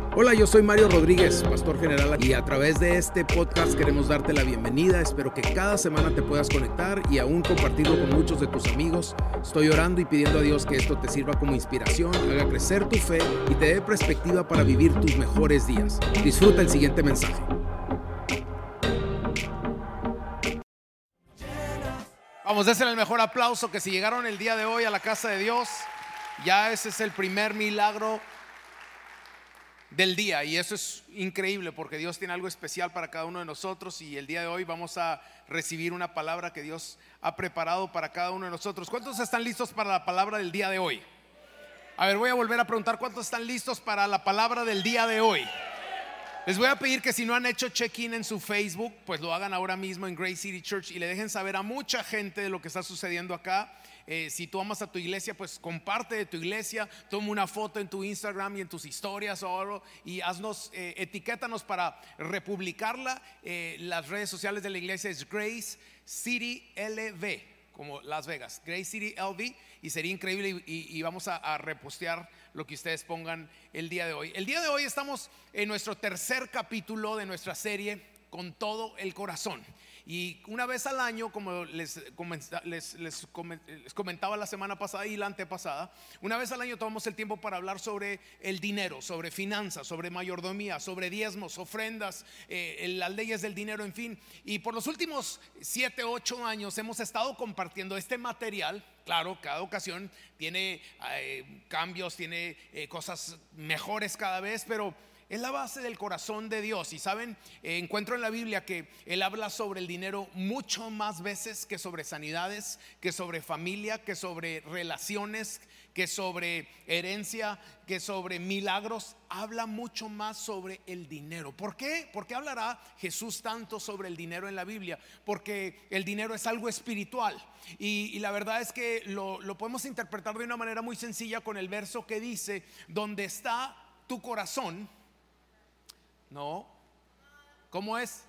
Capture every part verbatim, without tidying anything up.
Hola, yo soy Mario Rodríguez, pastor general, y a través de este podcast queremos darte la bienvenida. Espero que cada semana te puedas conectar y aún compartirlo con muchos de tus amigos. Estoy orando y pidiendo a Dios que esto te sirva como inspiración, haga crecer tu fe y te dé perspectiva para vivir tus mejores días. Disfruta el siguiente mensaje. Vamos a hacer el mejor aplauso, que si llegaron el día de hoy a la casa de Dios, ya ese es el primer milagro del día, y eso es increíble porque Dios tiene algo especial para cada uno de nosotros, y el día de hoy vamos a recibir una palabra que Dios ha preparado para cada uno de nosotros. ¿Cuántos están listos para la palabra del día de hoy? A ver, voy a volver a preguntar, ¿cuántos están listos para la palabra del día de hoy? Les voy a pedir que si no han hecho check-in en su Facebook, pues lo hagan ahora mismo en Grace City Church y le dejen saber a mucha gente de lo que está sucediendo acá. Eh, si tú amas a tu iglesia, pues comparte de tu iglesia, toma una foto en tu Instagram y en tus historias o algo, y haznos, eh, etiquétanos para republicarla. Eh, las redes sociales de la iglesia es Grace City L V, como Las Vegas, Grace City L V, y sería increíble, y, y, y vamos a, a repostear lo que ustedes pongan el día de hoy. El día de hoy estamos en nuestro tercer capítulo de nuestra serie Con Todo el Corazón. Y una vez al año, como les, les, les comentaba la semana pasada y la antepasada, una vez al año tomamos el tiempo para hablar sobre el dinero, sobre finanzas, sobre mayordomía, sobre diezmos, ofrendas, eh, las leyes del dinero, en fin. Y por los últimos siete, ocho años hemos estado compartiendo este material. Claro, cada ocasión tiene eh, cambios, tiene eh, cosas mejores cada vez, pero es la base del corazón de Dios. Y saben, eh, encuentro en la Biblia que Él habla sobre el dinero mucho más veces que sobre sanidades, que sobre familia, que sobre relaciones, que sobre herencia, que sobre milagros. Habla mucho más sobre el dinero. ¿Por qué? ¿Por qué hablará Jesús tanto sobre el dinero en la Biblia? Porque el dinero es algo espiritual. Y, y la verdad es que lo, lo podemos interpretar de una manera muy sencilla con el verso que dice: donde está tu corazón. No, ¿cómo es?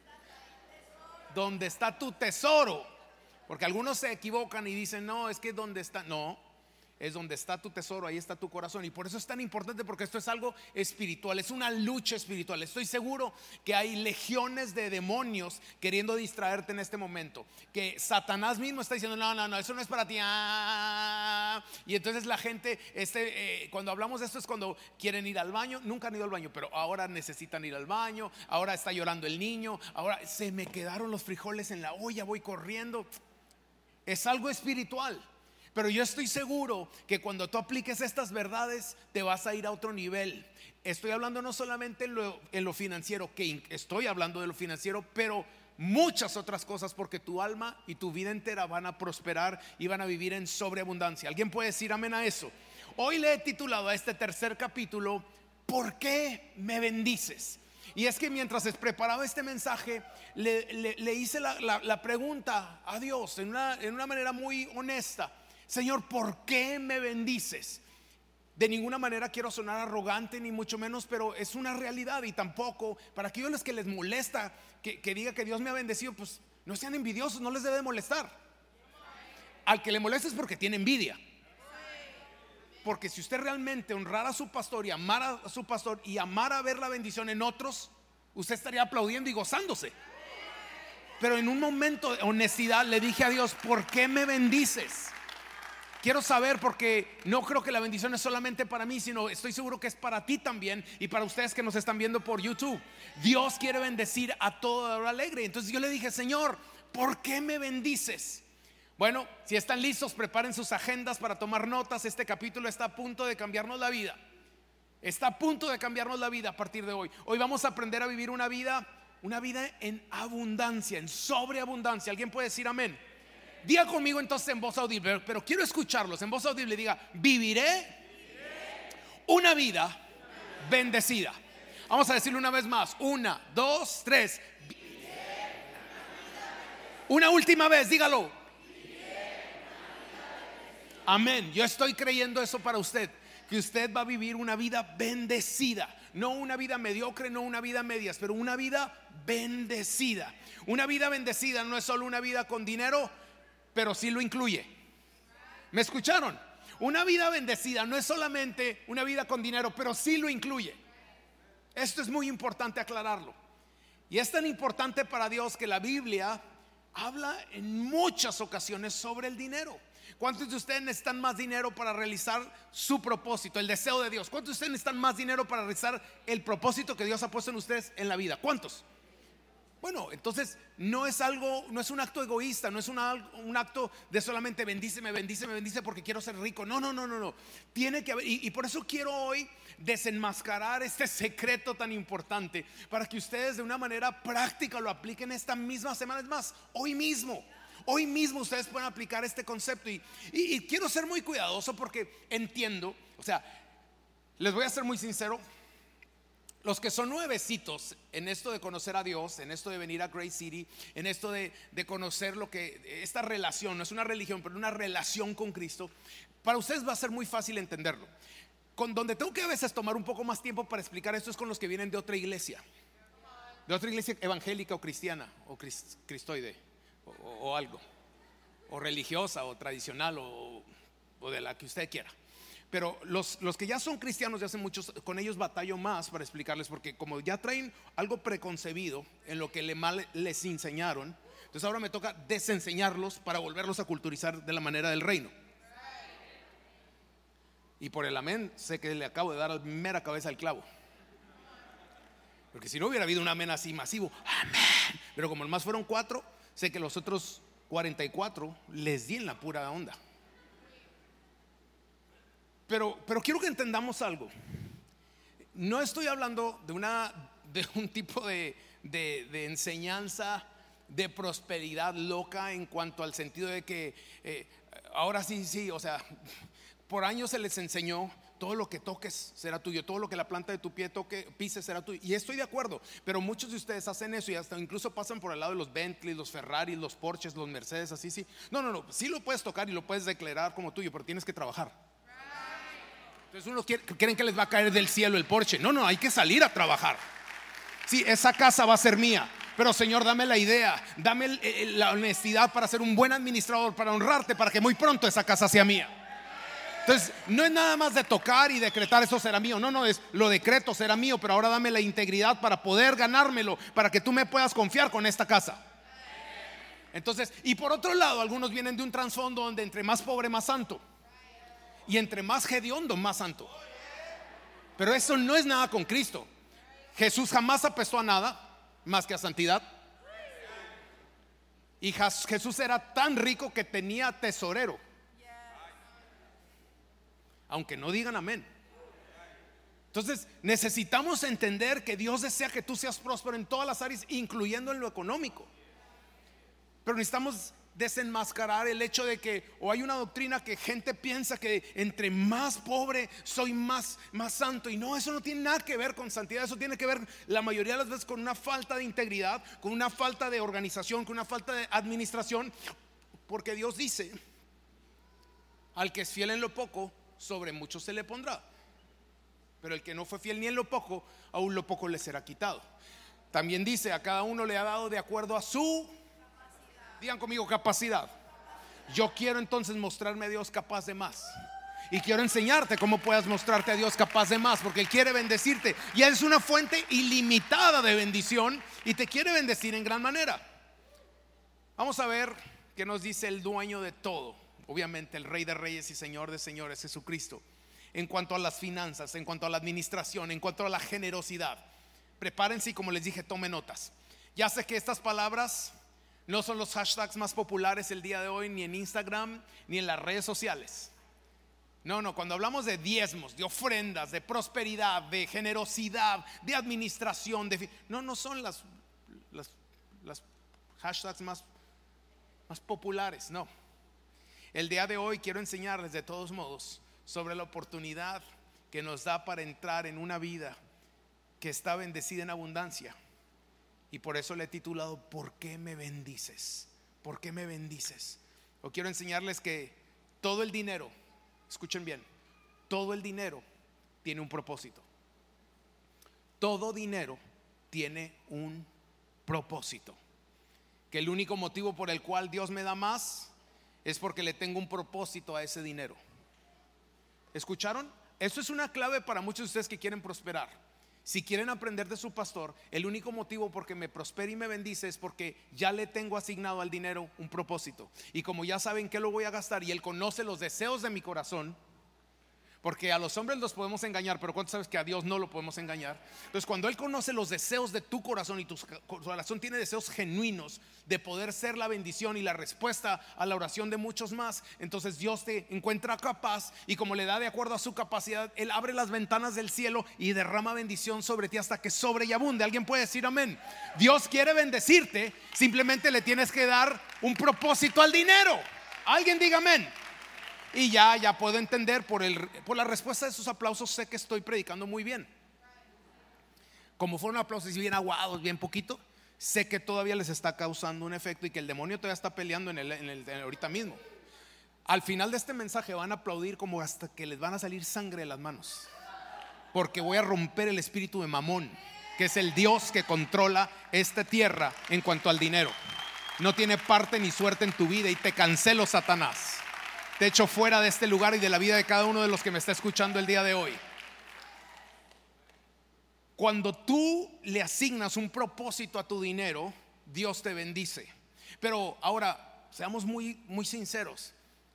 Donde está tu tesoro. Porque algunos se equivocan y dicen, no, es que donde está, no, es donde está tu tesoro, ahí está tu corazón. Y por eso es tan importante, porque esto es algo espiritual, es una lucha espiritual. Estoy seguro que hay legiones de demonios queriendo distraerte en este momento, que Satanás mismo está diciendo, no, no, no, eso no es para ti. Ah. Y entonces la gente, este, eh, cuando hablamos de esto es cuando quieren ir al baño. Nunca han ido al baño, pero ahora necesitan ir al baño. Ahora está llorando el niño. Ahora se me quedaron los frijoles en la olla, voy corriendo. Es algo espiritual. Pero yo estoy seguro que cuando tú apliques estas verdades te vas a ir a otro nivel. Estoy hablando no solamente en lo, en lo financiero, que estoy hablando de lo financiero, pero muchas otras cosas, porque tu alma y tu vida entera van a prosperar y van a vivir en sobreabundancia. ¿Alguien puede decir amén a eso? Hoy le he titulado a este tercer capítulo, ¿por qué me bendices? Y es que mientras preparaba este mensaje le, le, le hice la, la, la pregunta a Dios en una, en una manera muy honesta: Señor, ¿por qué me bendices? De ninguna manera quiero sonar arrogante, ni mucho menos, pero es una realidad. Y tampoco, para aquellos que les molesta que, que diga que Dios me ha bendecido, pues no sean envidiosos, no les debe molestar. Al que le molesta es porque tiene envidia. Porque si usted realmente honrara a su pastor y amara a su pastor y amara ver la bendición en otros, usted estaría aplaudiendo y gozándose. Pero en un momento de honestidad le dije a Dios, ¿por qué me bendices? Quiero saber, porque no creo que la bendición es solamente para mí, sino estoy seguro que es para ti también, y para ustedes que nos están viendo por YouTube. Dios quiere bendecir a todo lo alegre. Entonces yo le dije, Señor, ¿por qué me bendices? Bueno, si están listos, preparen sus agendas para tomar notas. Este capítulo está a punto de cambiarnos la vida. Está a punto de cambiarnos la vida a partir de hoy. Hoy vamos a aprender a vivir una vida, una vida en abundancia, en sobreabundancia. ¿Alguien puede decir amén? Diga conmigo entonces en voz audible, pero quiero escucharlos en voz audible. Diga, viviré una vida bendecida. Vamos a decirlo una vez más. Una, dos, tres. Una última vez, dígalo. Amén. Yo estoy creyendo eso para usted, que usted va a vivir una vida bendecida. No una vida mediocre, no una vida medias, pero una vida bendecida. Una vida bendecida no es solo una vida con dinero, pero sí lo incluye. ¿Me escucharon? Una vida bendecida no es solamente una vida con dinero, pero sí lo incluye. Esto es muy importante aclararlo. Y es tan importante para Dios que la Biblia habla en muchas ocasiones sobre el dinero. ¿Cuántos de ustedes necesitan más dinero para realizar su propósito, el deseo de Dios? ¿Cuántos de ustedes necesitan más dinero para realizar el propósito que Dios ha puesto en ustedes en la vida? ¿Cuántos? Bueno, entonces no es algo, no es un acto egoísta, no es una, un acto de solamente bendíceme, bendíceme, bendice porque quiero ser rico. No, no, no, no, no. Tiene que haber, y, y por eso quiero hoy desenmascarar este secreto tan importante para que ustedes de una manera práctica lo apliquen esta misma semana. Es más, hoy mismo. Hoy mismo ustedes pueden aplicar este concepto y, y, y quiero ser muy cuidadoso porque entiendo, o sea, les voy a ser muy sincero. Los que son nuevecitos en esto de conocer a Dios, en esto de venir a Grace City, en esto de, de conocer lo que esta relación, no es una religión, pero una relación con Cristo, para ustedes va a ser muy fácil entenderlo. Con donde tengo que a veces tomar un poco más tiempo para explicar esto es con los que vienen de otra iglesia, de otra iglesia evangélica o cristiana o crist, cristoide o, o, o algo, o religiosa o tradicional o, o de la que usted quiera. Pero los, los que ya son cristianos de hace muchos, con ellos batallo más para explicarles, porque como ya traen algo preconcebido en lo que le mal les enseñaron, entonces ahora me toca desenseñarlos para volverlos a culturizar de la manera del reino. Y por el amén sé que le acabo de dar mera cabeza al clavo, porque si no hubiera habido un amén así masivo, amén. Pero como nomás fueron cuatro, sé que los otros cuarenta y cuatro les di en la pura onda. Pero, pero quiero que entendamos algo. No estoy hablando de, una, de un tipo de, de, de enseñanza de prosperidad loca en cuanto al sentido de que eh, ahora sí, sí, o sea, por años se les enseñó todo lo que toques será tuyo, todo lo que la planta de tu pie toque, pises será tuyo. Y estoy de acuerdo, pero muchos de ustedes hacen eso y hasta incluso pasan por el lado de los Bentley, los Ferrari, los Porsches, los Mercedes, así, sí. No, no, no, sí lo puedes tocar y lo puedes declarar como tuyo, pero tienes que trabajar. Entonces unos creen que les va a caer del cielo el Porsche. No, no, hay que salir a trabajar. Sí, esa casa va a ser mía, pero Señor, dame la idea, dame el, el, la honestidad para ser un buen administrador, para honrarte, para que muy pronto esa casa sea mía. Entonces no es nada más de tocar y decretar eso será mío. No, no, es lo decreto será mío, pero ahora dame la integridad para poder ganármelo, para que tú me puedas confiar con esta casa. Entonces, y por otro lado, algunos vienen de un trasfondo donde entre más pobre más santo, y entre más hediondo más santo. Pero eso no es nada con Cristo. Jesús jamás apestó a nada más que a santidad. Y Jesús era tan rico que tenía tesorero, aunque no digan amén. Entonces necesitamos entender que Dios desea que tú seas próspero en todas las áreas, incluyendo en lo económico. Pero necesitamos desenmascarar el hecho de que o hay una doctrina que gente piensa que entre más pobre soy más, más santo, y no, eso no tiene nada que ver con santidad. Eso tiene que ver la mayoría de las veces con una falta de integridad, con una falta de organización, con una falta de administración, porque Dios dice: al que es fiel en lo poco, sobre mucho se le pondrá, pero el que no fue fiel ni en lo poco, aún lo poco le será quitado. También dice: a cada uno le ha dado de acuerdo a su, digan conmigo, capacidad. Yo quiero entonces mostrarme a Dios capaz de más, y quiero enseñarte cómo puedas mostrarte a Dios capaz de más, porque Él quiere bendecirte y Él es una fuente ilimitada de bendición y te quiere bendecir en gran manera. Vamos a ver qué nos dice el dueño de todo, obviamente el Rey de Reyes y Señor de Señores, Jesucristo, en cuanto a las finanzas, en cuanto a la administración, en cuanto a la generosidad. Prepárense y, como les dije, tomen notas. Ya sé que estas palabras no son los hashtags más populares el día de hoy, ni en Instagram, ni en las redes sociales. No, no, cuando hablamos de diezmos, de ofrendas, de prosperidad, de generosidad, de administración, de, no, no son las, las, las hashtags más, más populares, no. El día de hoy quiero enseñarles de todos modos sobre la oportunidad que nos da para entrar en una vida que está bendecida en abundancia. Y por eso le he titulado: ¿por qué me bendices? ¿Por qué me bendices? O quiero enseñarles que todo el dinero, escuchen bien, todo el dinero tiene un propósito. Todo dinero tiene un propósito. Que el único motivo por el cual Dios me da más es porque le tengo un propósito a ese dinero. ¿Escucharon? Eso es una clave para muchos de ustedes que quieren prosperar. Si quieren aprender de su pastor, el único motivo por que me prospera y me bendice es porque ya le tengo asignado al dinero un propósito. Y como ya saben que lo voy a gastar y Él conoce los deseos de mi corazón, porque a los hombres los podemos engañar, pero ¿cuánto sabes que a Dios no lo podemos engañar? Entonces cuando Él conoce los deseos de tu corazón y tu corazón tiene deseos genuinos de poder ser la bendición y la respuesta a la oración de muchos más, entonces Dios te encuentra capaz, y como le da de acuerdo a su capacidad, Él abre las ventanas del cielo y derrama bendición sobre ti hasta que sobre y abunde. ¿Alguien puede decir amén? Dios quiere bendecirte, simplemente le tienes que dar un propósito al dinero. Alguien diga amén. Y ya, ya puedo entender por, el, por la respuesta de sus aplausos, sé que estoy predicando muy bien. Como fueron aplausos bien aguados, bien poquito, sé que todavía les está causando un efecto y que el demonio todavía está peleando en el, en el, en el ahorita mismo. Al final de este mensaje van a aplaudir como hasta que les van a salir sangre de las manos, porque voy a romper el espíritu de Mamón, que es el Dios que controla esta tierra en cuanto al dinero. No tiene parte ni suerte en tu vida y te cancelo, Satanás. Te echo fuera de este lugar y de la vida de cada uno de los que me está escuchando el día de hoy. Cuando tú le asignas un propósito a tu dinero, Dios te bendice. Pero ahora, seamos muy, muy sinceros.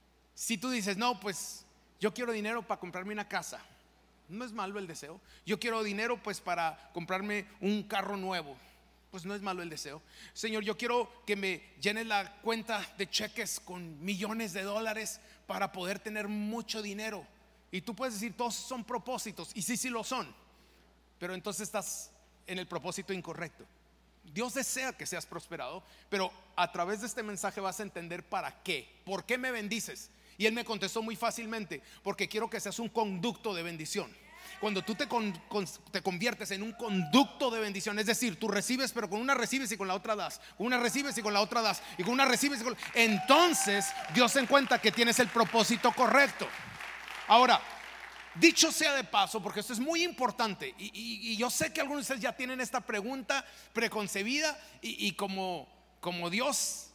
Si tú dices, no, pues yo quiero dinero para comprarme una casa, no es malo el deseo. Yo quiero dinero pues para comprarme un carro nuevo, pues no es malo el deseo. Señor, yo quiero que me llenes la cuenta de cheques con millones de dólares para poder tener mucho dinero. Y tú puedes decir, todos son propósitos, y sí, sí lo son, pero entonces estás en el propósito incorrecto. Dios desea que seas prosperado, pero a través de este mensaje vas a entender para qué. ¿Por qué me bendices? Y él me contestó muy fácilmente: porque quiero que seas un conducto de bendición. Cuando tú te, con, con, te conviertes en un conducto de bendición, es decir, tú recibes, pero con una recibes y con la otra das, con una recibes y con la otra das, y con una recibes y con... entonces Dios se encuentra que tienes el propósito correcto. Ahora, dicho sea de paso, porque esto es muy importante, y, y, y yo sé que algunos de ustedes ya tienen esta pregunta preconcebida, y, y como, como Dios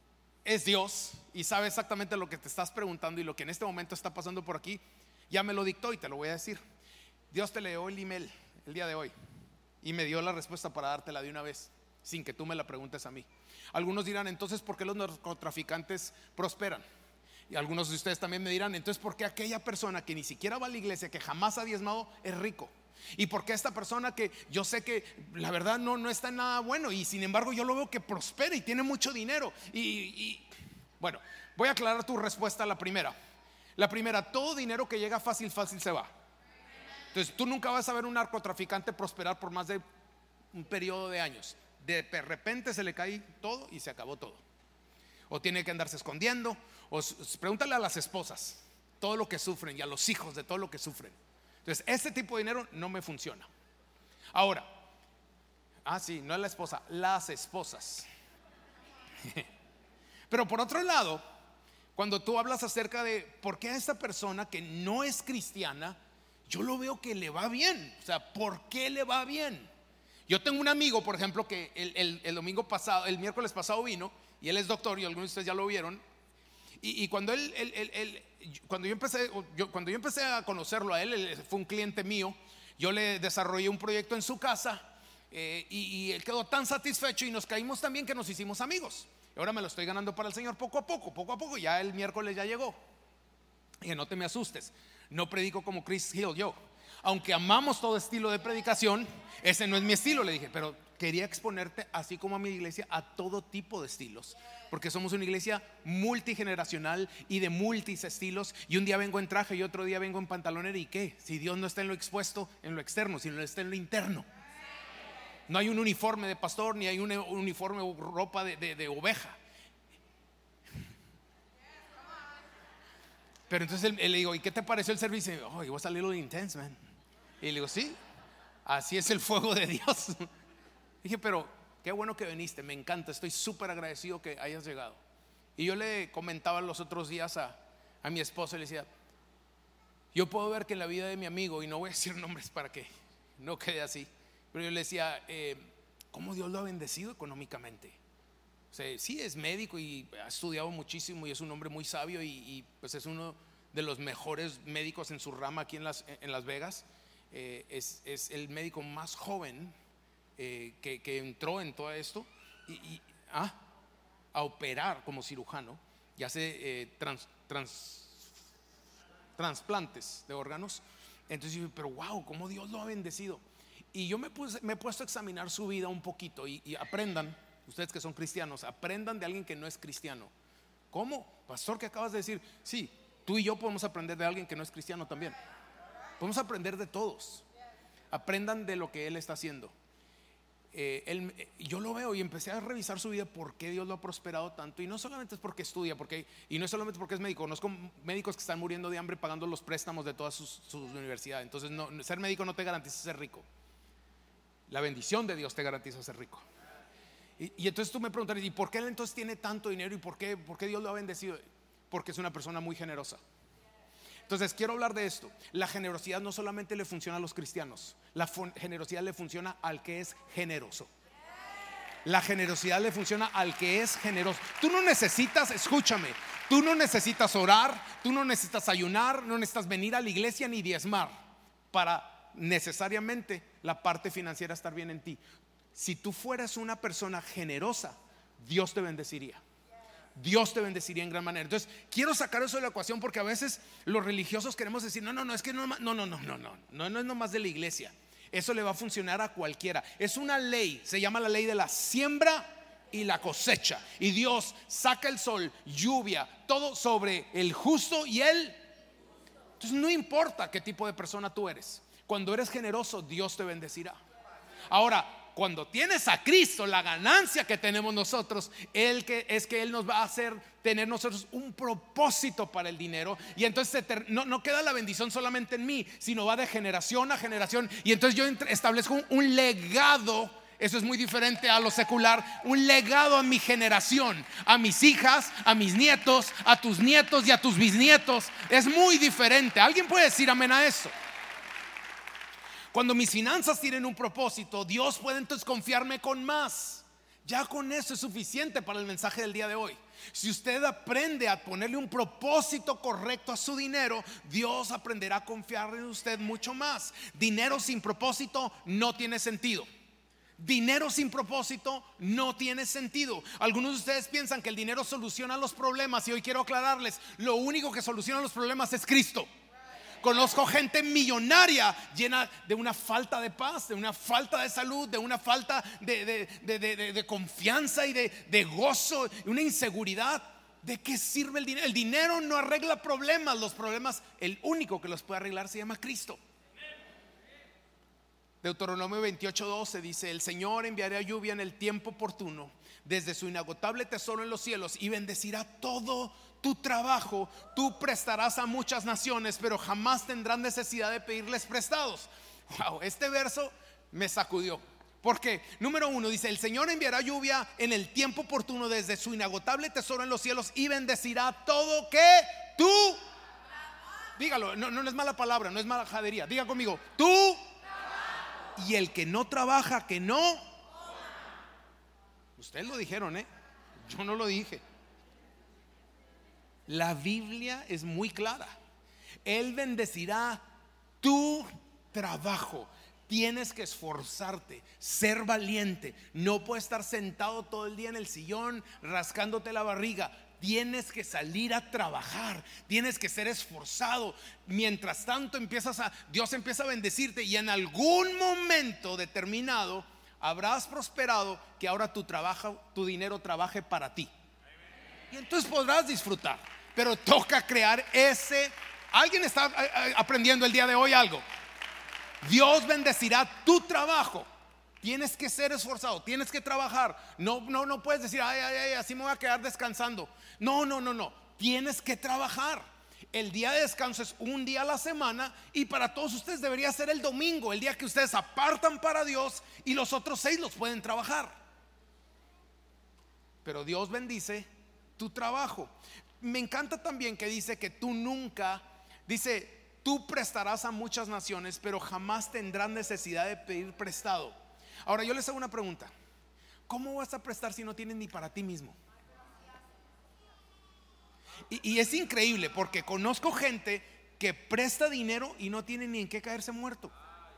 es Dios y sabe exactamente lo que te estás preguntando y lo que en este momento está pasando por aquí, ya me lo dictó y te lo voy a decir. Dios te leyó el email el día de hoy y me dio la respuesta para dártela de una vez, sin que tú me la preguntes a mí. Algunos dirán, entonces, ¿por qué los narcotraficantes prosperan? Y algunos de ustedes también me dirán, entonces, ¿por qué aquella persona que ni siquiera va a la iglesia, que jamás ha diezmado, es rico? ¿Y por qué esta persona que yo sé que la verdad no, no está en nada bueno, y sin embargo yo lo veo que prospera y tiene mucho dinero? Y, y bueno, voy a aclarar tu respuesta a la primera. La primera, todo dinero que llega fácil, fácil se va. Entonces tú nunca vas a ver un narcotraficante prosperar por más de un periodo de años. De repente se le cae todo y se acabó todo. O tiene que andarse escondiendo. O pregúntale a las esposas todo lo que sufren, y a los hijos de todo lo que sufren. Entonces este tipo de dinero no me funciona. Ahora, ah sí, no es la esposa, las esposas. Pero por otro lado, cuando tú hablas acerca de por qué a esta persona que no es cristiana, yo lo veo que le va bien. O sea, ¿por qué le va bien? Yo tengo un amigo, por ejemplo, que el, el, el domingo pasado, el miércoles pasado vino, y él es doctor, y algunos de ustedes ya lo vieron. Y, y cuando él, él, él, él cuando yo empecé, yo, cuando yo empecé a conocerlo a él, él fue un cliente mío. Yo le desarrollé un proyecto en su casa, eh, y, y él quedó tan satisfecho y nos caímos tan bien que nos hicimos amigos. Y ahora me lo estoy ganando para el Señor poco a poco, poco a poco. Ya el miércoles ya llegó. Y no te me asustes, no predico como Chris Hill yo. Aunque amamos todo estilo de predicación, ese no es mi estilo, le dije. Pero quería exponerte, así como a mi iglesia, a todo tipo de estilos, porque somos una iglesia multigeneracional y de multis estilos. Y un día vengo en traje y otro día vengo en pantalonera. ¿Y qué? Si Dios no está en lo expuesto, en lo externo, sino está en lo interno. No hay un uniforme de pastor, ni hay un uniforme o ropa de, de, de oveja. Pero entonces él, él le digo, ¿y qué te pareció el servicio? Y digo, oh, it was a little intense, man. Y le digo, sí, así es el fuego de Dios. Dije, pero qué bueno que viniste, me encanta, estoy súper agradecido que hayas llegado. Y yo le comentaba los otros días a, a mi esposa, y le decía, yo puedo ver que en la vida de mi amigo, y no voy a decir nombres para que no quede así, pero yo le decía, eh, ¿cómo Dios lo ha bendecido económicamente? O sea, sí, es médico y ha estudiado muchísimo y es un hombre muy sabio, y, y pues es uno de los mejores médicos en su rama aquí en Las, en Las Vegas. eh, es, es el médico más joven eh, que, que entró en todo esto y, y, ah, a operar como cirujano y hace eh, trans, trans, trasplantes de órganos. Entonces yo, pero wow, cómo Dios lo ha bendecido. Y yo me, puse, me he puesto a examinar su vida un poquito y, y aprendan, ustedes que son cristianos, aprendan de alguien que no es cristiano. ¿Cómo? Pastor, que acabas de decir. Sí, tú y yo podemos aprender de alguien que no es cristiano también. Podemos aprender de todos. Aprendan de lo que él está haciendo. eh, él, yo lo veo y empecé a revisar su vida, por qué Dios lo ha prosperado tanto. Y no solamente es porque estudia, porque, y no es solamente porque es médico. Conozco médicos que están muriendo de hambre pagando los préstamos de todas sus, sus universidades. Entonces no, ser médico no te garantiza ser rico. La bendición de Dios te garantiza ser rico. Y, y entonces tú me preguntarás, ¿y por qué él entonces tiene tanto dinero? ¿Y por qué, por qué Dios lo ha bendecido? Porque es una persona muy generosa. Entonces quiero hablar de esto. La generosidad no solamente le funciona a los cristianos, la generosidad le funciona al que es generoso. La generosidad le funciona al que es generoso. Tú no necesitas, escúchame, tú no necesitas orar, tú no necesitas ayunar, no necesitas venir a la iglesia ni diezmar para necesariamente la parte financiera estar bien en ti. Si tú fueras una persona generosa, Dios te bendeciría. Dios te bendeciría en gran manera. Entonces quiero sacar eso de la ecuación, porque a veces los religiosos queremos decir, no, no, no, es que no, no, no, no, no, no, no, no es nomás de la iglesia. Eso le va a funcionar a cualquiera. Es una ley, se llama la ley de la siembra y la cosecha. Y Dios saca el sol, lluvia, todo sobre el justo y el. Entonces no importa qué tipo de persona tú eres, cuando eres generoso, Dios te bendecirá. Ahora, cuando tienes a Cristo, la ganancia que tenemos nosotros Él que, es que Él nos va a hacer tener nosotros un propósito para el dinero. Y entonces no, no queda la bendición solamente en mí, sino va de generación a generación. Y entonces yo establezco un, un legado. Eso es muy diferente a lo secular. Un legado a mi generación, a mis hijas, a mis nietos, a tus nietos y a tus bisnietos. Es muy diferente. ¿Alguien puede decir amén a eso? Cuando mis finanzas tienen un propósito, Dios puede entonces confiarme con más. Ya con eso es suficiente para el mensaje del día de hoy. Si usted aprende a ponerle un propósito correcto a su dinero, Dios aprenderá a confiar en usted mucho más. Dinero sin propósito no tiene sentido. Dinero sin propósito no tiene sentido. Algunos de ustedes piensan que el dinero soluciona los problemas, y hoy quiero aclararles: lo único que soluciona los problemas es Cristo. Conozco gente millonaria llena de una falta de paz, de una falta de salud, de una falta de, de, de, de, de confianza y de, de gozo, una inseguridad. ¿De qué sirve el dinero? El dinero no arregla problemas. Los problemas, el único que los puede arreglar se llama Cristo. Deuteronomio veintiocho doce dice: el Señor enviará lluvia en el tiempo oportuno, desde su inagotable tesoro en los cielos, y bendecirá todo tu trabajo. Tú prestarás a muchas naciones, pero jamás tendrán necesidad de pedirles prestados. Wow, este verso me sacudió. Porque número uno dice: el Señor enviará lluvia en el tiempo oportuno, desde su inagotable tesoro en los cielos, y bendecirá todo que tú. Dígalo, no, no es mala palabra, no es mala jadería. Diga conmigo: tú. Y el que no trabaja, que no. Ustedes lo dijeron, ¿eh? Yo no lo dije. La Biblia es muy clara. Él bendecirá tu trabajo. Tienes que esforzarte, ser valiente. No puedes estar sentado todo el día en el sillón rascándote la barriga. Tienes que salir a trabajar. Tienes que ser esforzado. Mientras tanto empiezas a, Dios empieza a bendecirte, y en algún momento determinado habrás prosperado, que ahora tu trabajo, tu dinero trabaje para ti. Y entonces podrás disfrutar. Pero toca crear ese. ¿Alguien está aprendiendo el día de hoy algo? Dios bendecirá tu trabajo. Tienes que ser esforzado, tienes que trabajar. No, no, no puedes decir, ay, ay, ay, así me voy a quedar descansando. No, no, no, no. Tienes que trabajar. El día de descanso es un día a la semana, y para todos ustedes debería ser el domingo, el día que ustedes apartan para Dios, y los otros seis los pueden trabajar. Pero Dios bendice tu trabajo. Me encanta también que dice que tú nunca, dice, tú prestarás a muchas naciones, pero jamás tendrás necesidad de pedir prestado. Ahora yo les hago una pregunta: ¿cómo vas a prestar si no tienes ni para ti mismo? Y, y es increíble, porque conozco gente que presta dinero y no tiene ni en qué caerse muerto.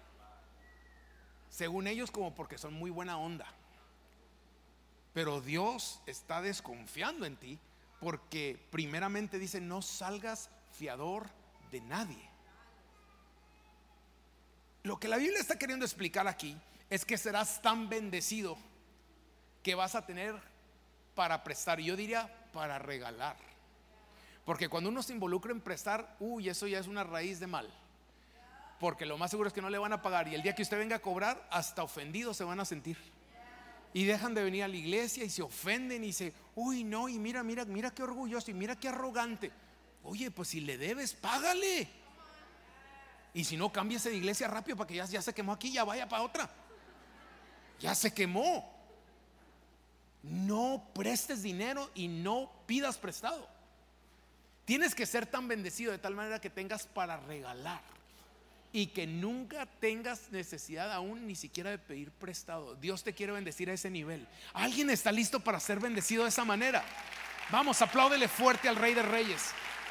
según ellos como porque son muy buena onda. Pero Dios está desconfiando en ti porque primeramente dice: no salgas fiador de nadie. Lo que la Biblia está queriendo explicar aquí es que serás tan bendecido que vas a tener para prestar, y yo diría para regalar. Porque cuando uno se involucra en prestar, uy, eso ya es una raíz de mal. Porque lo más seguro es que no le van a pagar, y el día que usted venga a cobrar, hasta ofendidos se van a sentir. Y dejan de venir a la iglesia y se ofenden y se, uy, no, y mira, mira, mira qué orgulloso y mira qué arrogante. Oye, pues si le debes, págale. Y si no, cámbiese de iglesia rápido para que ya, ya se quemó aquí, ya vaya para otra. Ya se quemó. No prestes dinero y no pidas prestado. Tienes que ser tan bendecido de tal manera que tengas para regalar y que nunca tengas necesidad aún ni siquiera de pedir prestado. Dios te quiere bendecir a ese nivel. ¿Alguien está listo para ser bendecido de esa manera? Vamos, apláudele fuerte al Rey de Reyes.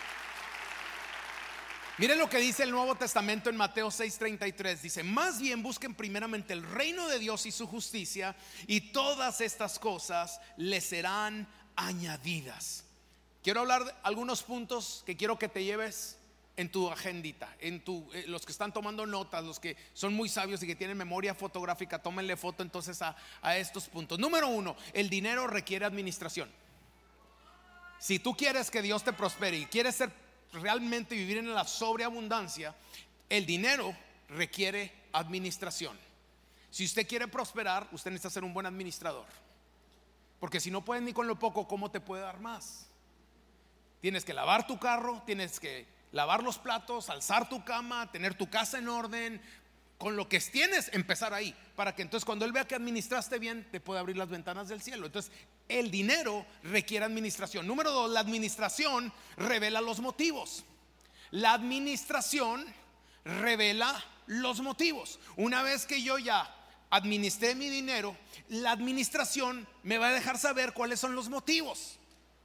Miren lo que dice el Nuevo Testamento en Mateo seis treinta y tres. Dice: más bien busquen primeramente el reino de Dios y su justicia, y todas estas cosas les serán añadidas. Quiero hablar de algunos puntos que quiero que te lleves en tu agendita, en tu, eh, los que están tomando notas, los que son muy sabios y que tienen memoria fotográfica, tómenle foto entonces a, a estos puntos. Número uno: el dinero requiere administración. Si tú quieres que Dios te prospere y quieres ser realmente vivir en la sobreabundancia, el dinero requiere administración. Si usted quiere prosperar, usted necesita ser un buen administrador, porque si no puedes ni con lo poco, ¿cómo te puede dar más? Tienes que lavar tu carro, tienes que lavar los platos, alzar tu cama, tener tu casa en orden. Con lo que tienes, empezar ahí, para que entonces cuando Él vea que administraste bien, te pueda abrir las ventanas del cielo. Entonces el dinero requiere administración. Número dos: la administración revela los motivos. La administración revela los motivos. Una vez que yo ya administré mi dinero, la administración me va a dejar saber cuáles son los motivos.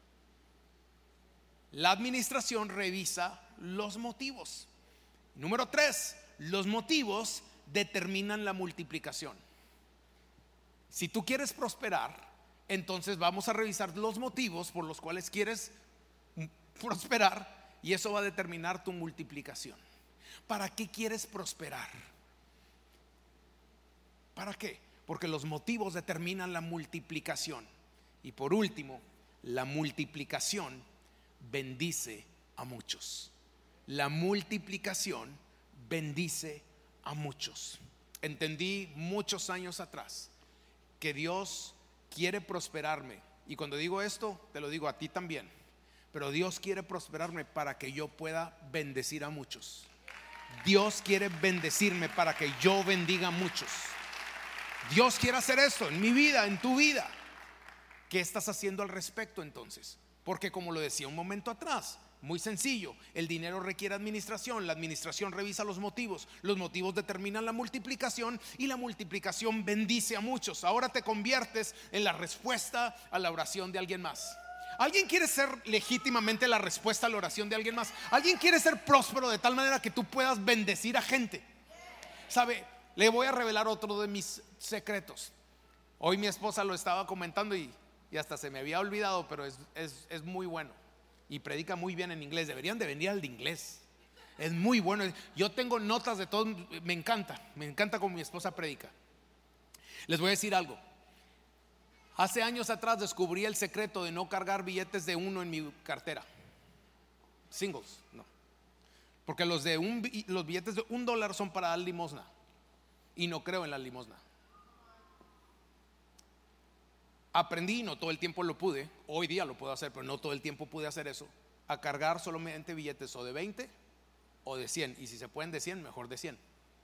La administración revisa los motivos. Número tres: los motivos determinan la multiplicación. Si tú quieres prosperar, entonces vamos a revisar los motivos por los cuales quieres prosperar, y eso va a determinar tu multiplicación. ¿Para qué quieres prosperar? ¿Para qué? Porque los motivos determinan la multiplicación. Y por último, la multiplicación bendice a muchos. La multiplicación bendice a muchos. Entendí muchos años atrás que Dios quiere prosperarme, y cuando digo esto te lo digo a ti también, pero Dios quiere prosperarme para que yo pueda bendecir a muchos. Dios quiere bendecirme para que yo bendiga a muchos. Dios quiere hacer esto en mi vida, en tu vida. ¿Qué estás haciendo al respecto entonces? Porque como lo decía un momento atrás, muy sencillo, el dinero requiere administración, la administración revisa los motivos, los motivos determinan la multiplicación, y la multiplicación bendice a muchos. Ahora te conviertes en la respuesta a la oración de alguien más. ¿Alguien quiere ser legítimamente la respuesta a la oración de alguien más? ¿Alguien quiere ser próspero de tal manera que tú puedas bendecir a gente? ¿Sabe? Le voy a revelar otro de mis secretos. Hoy mi esposa lo estaba comentando y, y hasta se me había olvidado, pero es, es, es muy bueno. Y predica muy bien en inglés. Deberían de venir al de inglés. Es muy bueno. Yo tengo notas de todo. Me encanta. Me encanta como mi esposa predica. Les voy a decir algo. Hace años atrás descubrí el secreto de no cargar billetes de uno en mi cartera. Singles, no. Porque los de un, los billetes de un dólar son para dar limosna. Y no creo en la limosna. Aprendí, no todo el tiempo lo pude, hoy día lo puedo hacer, pero no todo el tiempo pude hacer eso, a cargar solamente billetes o de veinte o de cien, y si se pueden de cien, mejor de cien.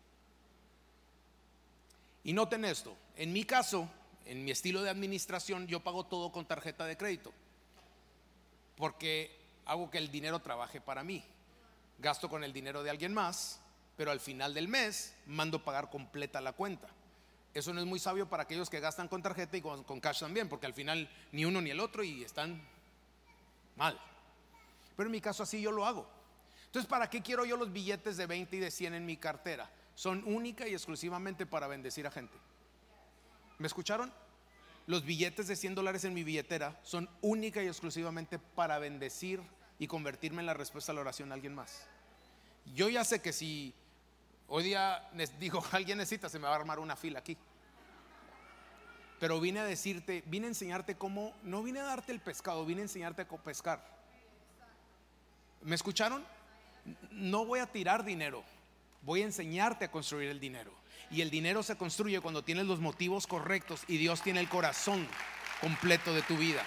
Y noten esto, en mi caso, en mi estilo de administración, yo pago todo con tarjeta de crédito, porque hago que el dinero trabaje para mí. Gasto con el dinero de alguien más, pero al final del mes mando pagar completa la cuenta. Eso no es muy sabio para aquellos que gastan con tarjeta y con, con cash también, porque al final ni uno ni el otro y están mal. Pero en mi caso así yo lo hago. Entonces, ¿para qué quiero yo los billetes de veinte y de cien en mi cartera? son única y exclusivamente para bendecir a gente. ¿Me escucharon? Los billetes de cien dólares en mi billetera son única y exclusivamente para bendecir y convertirme en la respuesta a la oración a alguien más. Yo ya sé que si hoy día digo alguien necesita, se me va a armar una fila aquí. Pero vine a decirte, vine a enseñarte cómo, no vine a darte el pescado, vine a enseñarte a pescar. ¿Me escucharon? No voy a tirar dinero, voy a enseñarte a construir el dinero. Y el dinero se construye cuando tienes los motivos correctos y Dios tiene el corazón completo de tu vida.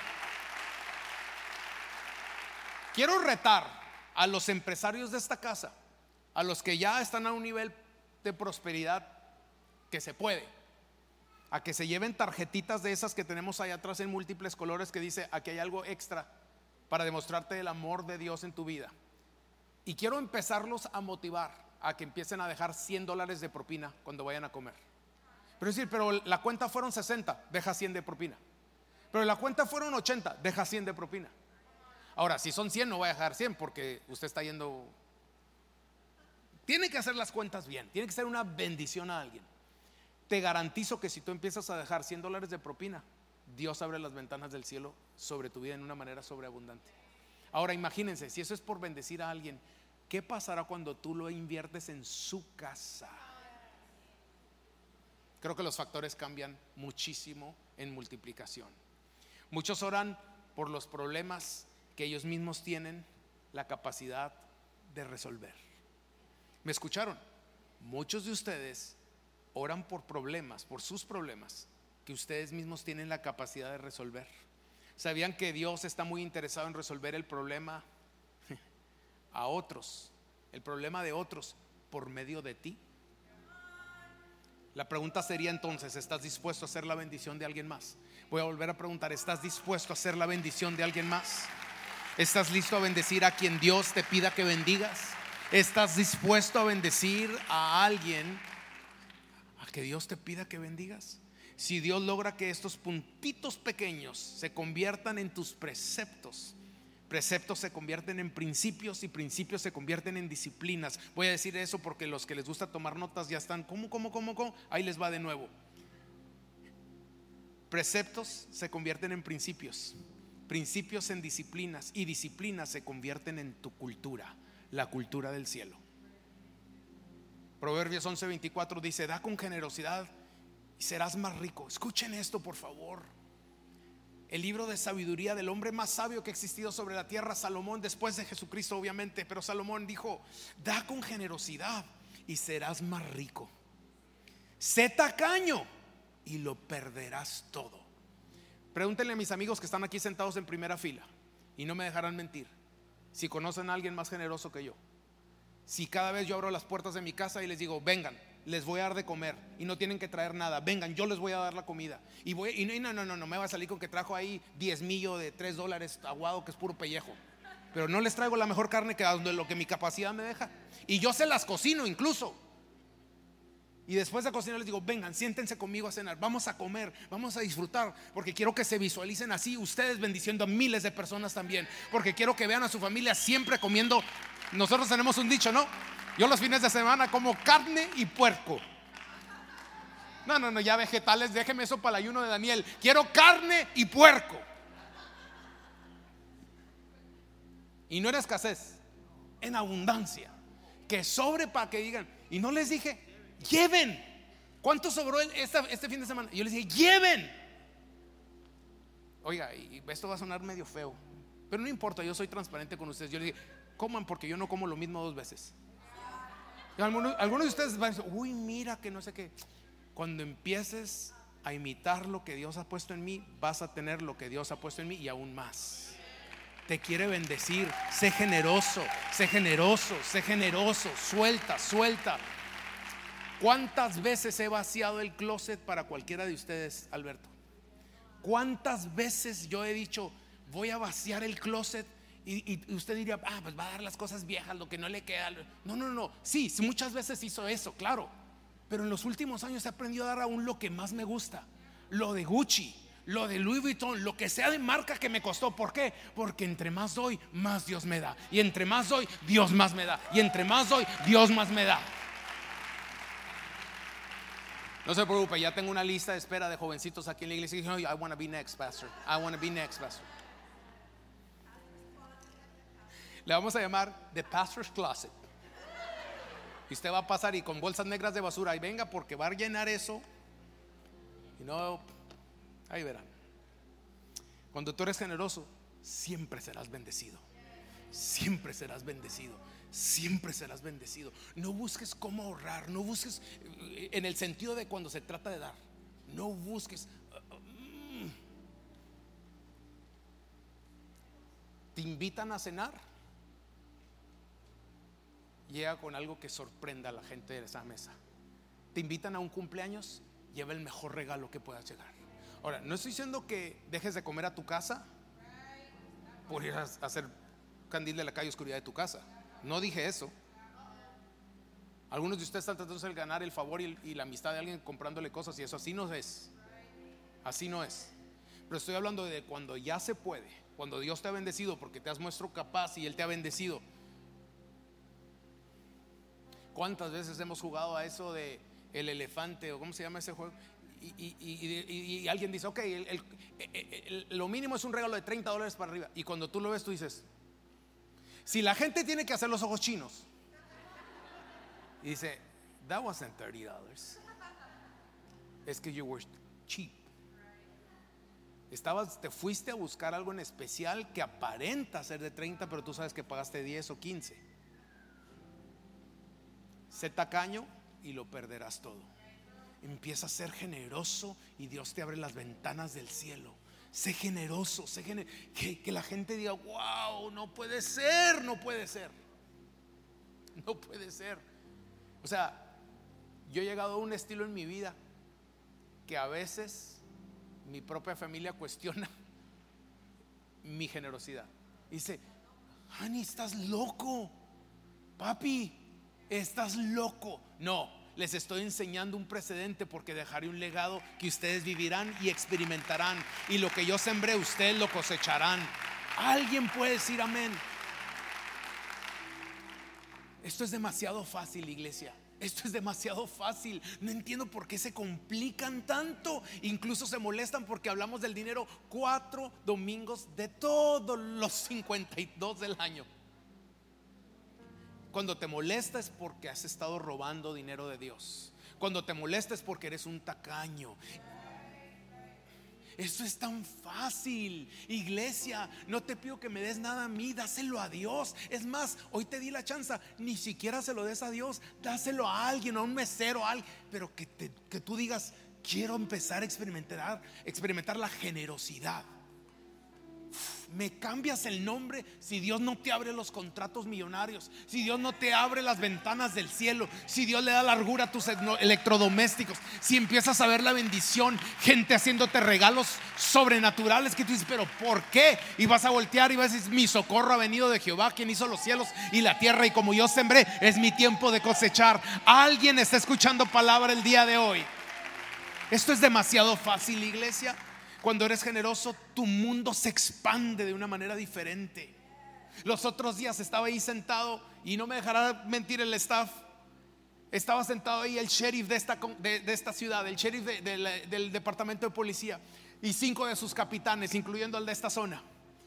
Quiero retar a los empresarios de esta casa, a los que ya están a un nivel de prosperidad que se puede, a que se lleven tarjetitas de esas que tenemos ahí atrás en múltiples colores que dice: aquí hay algo extra para demostrarte el amor de Dios en tu vida. Y quiero empezarlos a motivar a que empiecen a dejar cien dólares de propina cuando vayan a comer. Pero es decir, pero la cuenta fueron sesenta, deja cien de propina. Pero la cuenta fueron ochenta, deja cien de propina. Ahora, si son cien, no voy a dejar cien porque usted está yendo. Tiene que hacer las cuentas bien, tiene que ser una bendición a alguien. Te garantizo que si tú empiezas a dejar cien dólares de propina, Dios abre las ventanas del cielo sobre tu vida en una manera sobreabundante. Ahora imagínense, si eso es por bendecir a alguien, ¿qué pasará cuando tú lo inviertes en su casa? Creo que los factores cambian muchísimo en multiplicación. Muchos oran por los problemas que ellos mismos tienen la capacidad de resolver. ¿Me escucharon? Muchos de ustedes oran por problemas, por sus problemas que ustedes mismos tienen la capacidad de resolver. ¿Sabían que Dios está muy interesado en resolver el problema a otros, el problema de otros por medio de ti? La pregunta sería entonces: ¿estás dispuesto a ser la bendición de alguien más? Voy a volver a preguntar: ¿estás dispuesto a ser la bendición de alguien más? ¿Estás listo a bendecir a quien Dios te pida que bendigas? ¿Estás dispuesto a bendecir a alguien a que Dios te pida que bendigas? Si Dios logra que estos puntitos pequeños se conviertan en tus preceptos, preceptos se convierten en principios y principios se convierten en disciplinas. Voy a decir eso porque los que les gusta tomar notas ya están. ¿Cómo, cómo, cómo, cómo? Ahí les va de nuevo. Preceptos se convierten en principios, principios en disciplinas, y disciplinas se convierten en tu cultura, la cultura del cielo. Proverbios once veinticuatro dice: da con generosidad y serás más rico. Escuchen esto, por favor. El libro de sabiduría del hombre más sabio que ha existido sobre la tierra, Salomón, después de Jesucristo obviamente, pero Salomón dijo: da con generosidad y serás más rico. Sé tacaño y lo perderás todo. Pregúntenle a mis amigos que están aquí sentados en primera fila y no me dejarán mentir si conocen a alguien más generoso que yo. Si cada vez yo abro las puertas de mi casa y les digo: vengan, les voy a dar de comer y no tienen que traer nada, vengan, yo les voy a dar la comida. Y, voy, y no, no, no, no me va a salir con que trajo ahí diez millo de tres dólares aguado, que es puro pellejo. Pero no les traigo la mejor carne que de lo que mi capacidad me deja. Y yo se las cocino incluso. Y después de cocinar les digo: vengan, siéntense conmigo a cenar, vamos a comer, vamos a disfrutar, porque quiero que se visualicen así, ustedes bendiciendo a miles de personas también, porque quiero que vean a su familia siempre comiendo. Nosotros tenemos un dicho, ¿no? Yo los fines de semana como carne y puerco. No, no, no, ya vegetales, déjeme eso para el ayuno de Daniel. Quiero carne y puerco. Y no en escasez, en abundancia, que sobre para que digan. Y no les dije: lleven. ¿Cuánto sobró este, este fin de semana? Y yo les dije: lleven. Oiga, y esto va a sonar medio feo, pero no importa, yo soy transparente con ustedes. Yo les dije: coman, porque yo no como lo mismo dos veces. Y algunos, algunos de ustedes van a decir: uy, mira que no sé qué. Cuando empieces a imitar lo que Dios ha puesto en mí, vas a tener lo que Dios ha puesto en mí y aún más. Te quiere bendecir. Sé generoso, sé generoso, sé generoso. Suelta, suelta. ¿Cuántas veces he vaciado el closet para cualquiera de ustedes, Alberto? ¿Cuántas veces yo he dicho: voy a vaciar el closet? Y, y usted diría: ah, pues va a dar las cosas viejas, lo que no le queda. No, no, no. Sí, muchas veces hizo eso, claro. Pero en los últimos años he aprendido a dar aún lo que más me gusta. Lo de Gucci, lo de Louis Vuitton, lo que sea de marca que me costó. ¿Por qué? Porque entre más doy, más Dios me da. Y entre más doy, Dios más me da. Y entre más doy, Dios más me da. No se preocupe, ya tengo una lista de espera de jovencitos aquí en la iglesia. I want to be next, pastor. I want to be next, pastor. Le vamos a llamar The Pastor's Closet. Y usted va a pasar y con bolsas negras de basura, y venga, porque va a llenar eso. Y no, ahí verán. Cuando tú eres generoso, siempre serás bendecido. Siempre serás bendecido. Siempre serás bendecido. No busques cómo ahorrar. No busques en el sentido de cuando se trata de dar. No busques. Te invitan a cenar, llega con algo que sorprenda a la gente de esa mesa. Te invitan a un cumpleaños, lleva el mejor regalo que puedas llegar. Ahora, no estoy diciendo que dejes de comer a tu casa por ir a hacer candil de la calle, oscuridad de tu casa. No dije eso. Algunos de ustedes están tratando de ganar el favor y, y la amistad de alguien comprándole cosas, y eso así no es. Así no es. Pero estoy hablando de cuando ya se puede, cuando Dios te ha bendecido porque te has mostrado capaz y Él te ha bendecido. ¿Cuántas veces hemos jugado a eso de el elefante o cómo se llama ese juego? Y, y, y, y, y alguien dice, ok, el, el, el, el, lo mínimo es un regalo de treinta dólares para arriba. Y cuando tú lo ves, tú dices, si la gente tiene que hacer los ojos chinos, y dice, that wasn't thirty dollars. Es que you were cheap. Estabas, te fuiste a buscar algo en especial que aparenta ser de treinta, pero tú sabes que pagaste diez o quince. Sé tacaño y lo perderás todo. Empieza a ser generoso y Dios te abre las ventanas del cielo. Sé generoso, sé gener- que, que la gente diga, wow, no puede ser, no puede ser. No puede ser. O sea, yo he llegado a un estilo en mi vida que a veces mi propia familia cuestiona mi generosidad. Dice, honey, estás loco, papi, estás loco. No, les estoy enseñando un precedente porque dejaré un legado que ustedes vivirán y experimentarán. Y lo que yo sembré, ustedes lo cosecharán. Alguien puede decir amén. Esto es demasiado fácil, iglesia. Esto es demasiado fácil. No entiendo por qué se complican tanto. Incluso se molestan porque hablamos del dinero cuatro domingos de todos los cincuenta y dos del año. Cuando te molesta es porque has estado robando dinero de Dios. Cuando te molesta es porque eres un tacaño. Esto es tan fácil, iglesia. No te pido que me des nada a mí, dáselo a Dios. Es más, hoy te di la chance, ni siquiera se lo des a Dios, dáselo a alguien, a un mesero, a alguien. Pero que, te, que tú digas, quiero empezar a experimentar, experimentar la generosidad. Me cambias el nombre si Dios no te abre los contratos millonarios, si Dios no te abre las ventanas del cielo, si Dios le da largura a tus electrodomésticos, si empiezas a ver la bendición, gente haciéndote regalos sobrenaturales que tú dices, pero ¿por qué? Y vas a voltear y vas a decir, mi socorro ha venido de Jehová, quien hizo los cielos y la tierra, y como yo sembré, es mi tiempo de cosechar. Alguien está escuchando palabra el día de hoy. Esto es demasiado fácil, iglesia. Cuando eres generoso, tu mundo se expande de una manera diferente. Los otros días estaba ahí sentado, y no me dejará mentir el staff. Estaba sentado ahí el sheriff de esta, de, de esta ciudad, el sheriff de, de, del departamento de policía, y cinco de sus capitanes, incluyendo el de esta zona.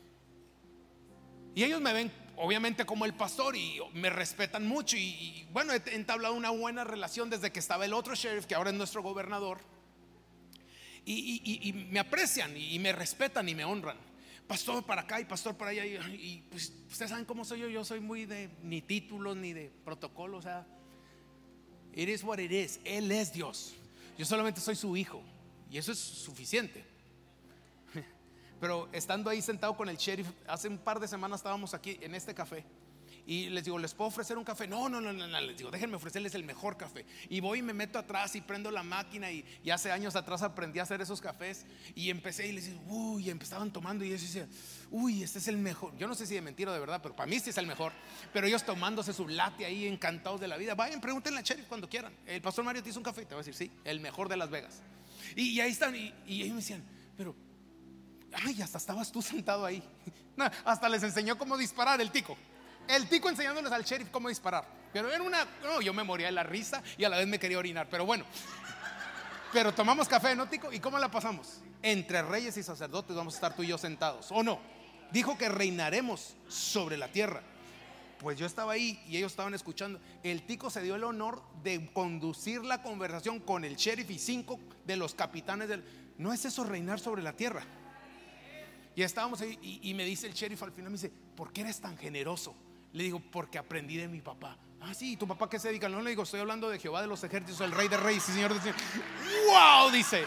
Y ellos me ven obviamente como el pastor y me respetan mucho. Y, y bueno, he entablado una buena relación desde que estaba el otro sheriff, que ahora es nuestro gobernador. Y, y, y me aprecian y me respetan y me honran. Pastor para acá y pastor para allá. Y, y pues ustedes saben cómo soy yo. Yo soy muy de ni títulos ni de protocolo. O sea, it is what it is. Él es Dios. Yo solamente soy su hijo, y eso es suficiente. Pero estando ahí sentado con el sheriff, hace un par de semanas estábamos aquí en este café. Y les digo, ¿les puedo ofrecer un café? No, no, no, no, no. Les digo, déjenme ofrecerles el mejor café. Y voy y me meto atrás y prendo la máquina. Y, y hace años atrás aprendí a hacer esos cafés. Y empecé y les digo, uy, y empezaban tomando. Y ellos decían, uy, este es el mejor. Yo no sé si de mentira o de verdad, pero para mí sí es el mejor. Pero ellos tomándose su latte ahí, encantados de la vida. Vayan, pregúntenle a sheriff cuando quieran. El pastor Mario te hizo un café. Te va a decir, sí, el mejor de Las Vegas. Y, y ahí están. Y, y ellos me decían, pero ay, hasta estabas tú sentado ahí. No, hasta les enseñó cómo disparar el tico. El tico enseñándoles al sheriff cómo disparar. Pero era una, no, yo me moría de la risa y a la vez me quería orinar. Pero bueno, Pero tomamos café, ¿no, Tico? ¿Y cómo la pasamos? Entre reyes y sacerdotes vamos a estar tú y yo sentados, ¿o no? Dijo que reinaremos sobre la tierra. Pues yo estaba ahí y ellos estaban escuchando. El Tico se dio el honor de conducir la conversación con el sheriff y cinco de los capitanes del... ¿No es eso reinar sobre la tierra? Y estábamos ahí y, y me dice el sheriff al final, me dice: ¿por qué eres tan generoso? Le digo: porque aprendí de mi papá. Ah, sí, ¿y tu papá qué se dedica? No, le digo: estoy hablando de Jehová de los ejércitos, el rey de reyes y señor de señores. ¡Wow! Dice.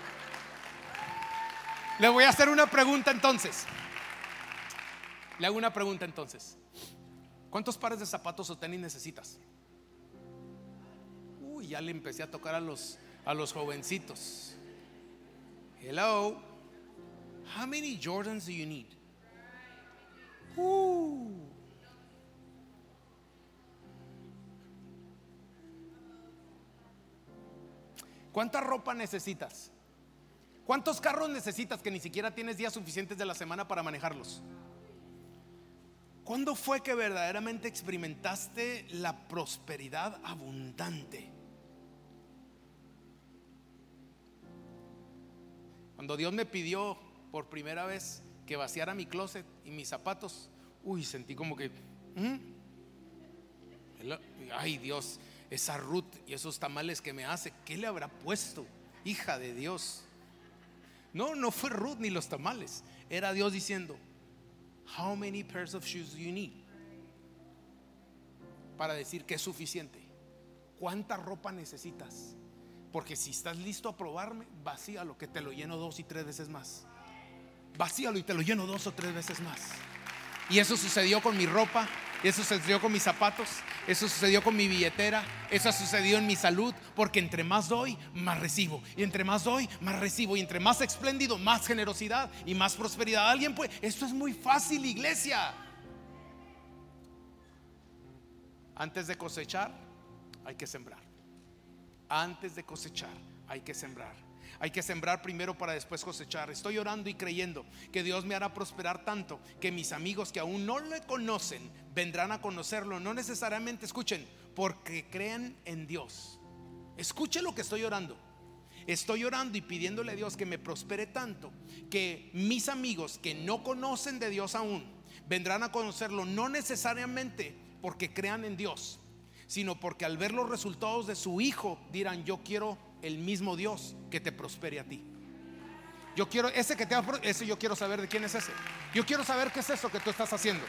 Le voy a hacer una pregunta entonces. Le hago una pregunta entonces. ¿Cuántos pares de zapatos o tenis necesitas? Uy, ya le empecé a tocar a los, a los jovencitos. Hello. How many Jordans do you need? Uh. ¿Cuánta ropa necesitas? ¿Cuántos carros necesitas que ni siquiera tienes días suficientes de la semana para manejarlos? ¿Cuándo fue que verdaderamente experimentaste la prosperidad abundante? Cuando Dios me pidió por primera vez que vaciara mi closet y mis zapatos, uy, sentí como que ¿Mm? ay, Dios, esa Ruth y esos tamales que me hace, ¿qué le habrá puesto? Hija de Dios. No, no fue Ruth ni los tamales, era Dios diciendo: how many pairs of shoes do you need? Para decir que es suficiente. ¿Cuánta ropa necesitas? Porque si estás listo a probarme, vacíalo, que te lo lleno dos y tres veces más. Vacíalo y te lo lleno dos o tres veces más. Y eso sucedió con mi ropa, eso sucedió con mis zapatos, eso sucedió con mi billetera, eso ha sucedido en mi salud. Porque entre más doy, más recibo. Y entre más doy, más recibo. Y entre más espléndido, más generosidad y más prosperidad. Alguien puede, esto es muy fácil, iglesia. Antes de cosechar, hay que sembrar. Antes de cosechar, hay que sembrar. Hay que sembrar primero para después cosechar. Estoy orando y creyendo que Dios me hará prosperar tanto que mis amigos que aún no le conocen vendrán a conocerlo. No necesariamente, escuchen, porque creen en Dios. Escuchen lo que estoy orando. Estoy orando y pidiéndole a Dios que me prospere tanto que mis amigos que no conocen de Dios aún vendrán a conocerlo. No necesariamente porque crean en Dios, sino porque al ver los resultados de su hijo dirán: yo quiero el mismo Dios que te prospere a ti. Yo quiero ese que te ha, ese yo quiero saber de quién es ese. Yo quiero saber qué es eso que tú estás haciendo.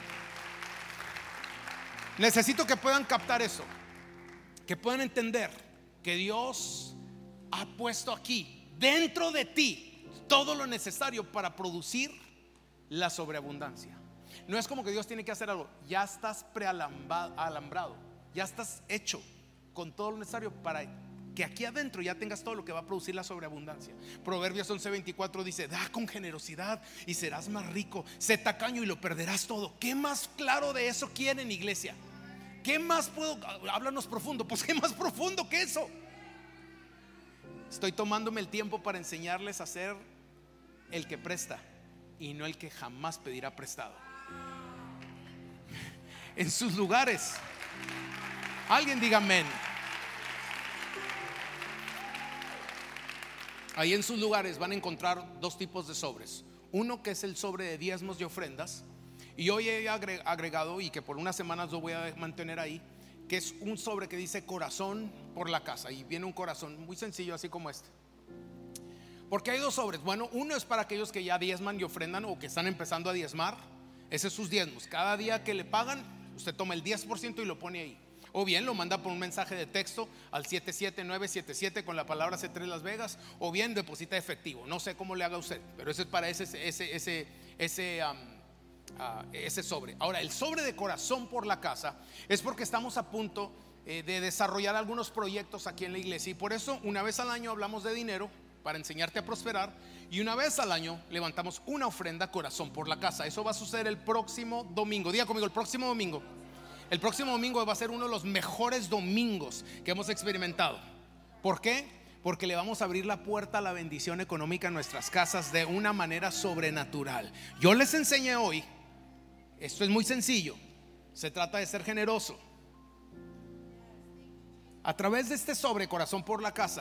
Necesito que puedan captar eso, que puedan entender que Dios ha puesto aquí dentro de ti todo lo necesario para producir la sobreabundancia. No es como que Dios tiene que hacer algo. Ya estás prealambrado, ya estás hecho con todo lo necesario para que aquí adentro ya tengas todo lo que va a producir la sobreabundancia. Proverbios once veinticuatro dice: da con generosidad y serás más rico, sé tacaño y lo perderás todo. ¿Qué más claro de eso quieren, iglesia? ¿Qué más puedo? Háblanos profundo. Pues ¿qué más profundo que eso? Estoy tomándome el tiempo para enseñarles a ser el que presta y no el que jamás pedirá prestado. En sus lugares, alguien diga amén. Ahí en sus lugares van a encontrar dos tipos de sobres. Uno que es el sobre de diezmos y ofrendas, y hoy he agregado, y que por unas semanas lo voy a mantener ahí, que es un sobre que dice corazón por la casa. Y viene un corazón muy sencillo, así como este. Porque hay dos sobres. Bueno, uno es para aquellos que ya diezman y ofrendan, o que están empezando a diezmar. Ese es sus diezmos. Cada día que le pagan, usted toma el diez por ciento y lo pone ahí. O bien lo manda por un mensaje de texto al siete siete nueve siete siete con la palabra C tres Las Vegas, o bien deposita efectivo. No sé cómo le haga usted, pero ese es para ese ese ese ese um, uh, ese sobre. Ahora, el sobre de corazón por la casa es porque estamos a punto eh, de desarrollar algunos proyectos aquí en la iglesia, y por eso una vez al año hablamos de dinero para enseñarte a prosperar, y una vez al año levantamos una ofrenda corazón por la casa. Eso va a suceder el próximo domingo. Diga conmigo: el próximo domingo. El próximo domingo va a ser uno de los mejores domingos que hemos experimentado. ¿Por qué? Porque le vamos a abrir la puerta a la bendición económica en nuestras casas de una manera sobrenatural. Yo les enseñé hoy, esto es muy sencillo, se trata de ser generoso. A través de este sobre corazón por la casa,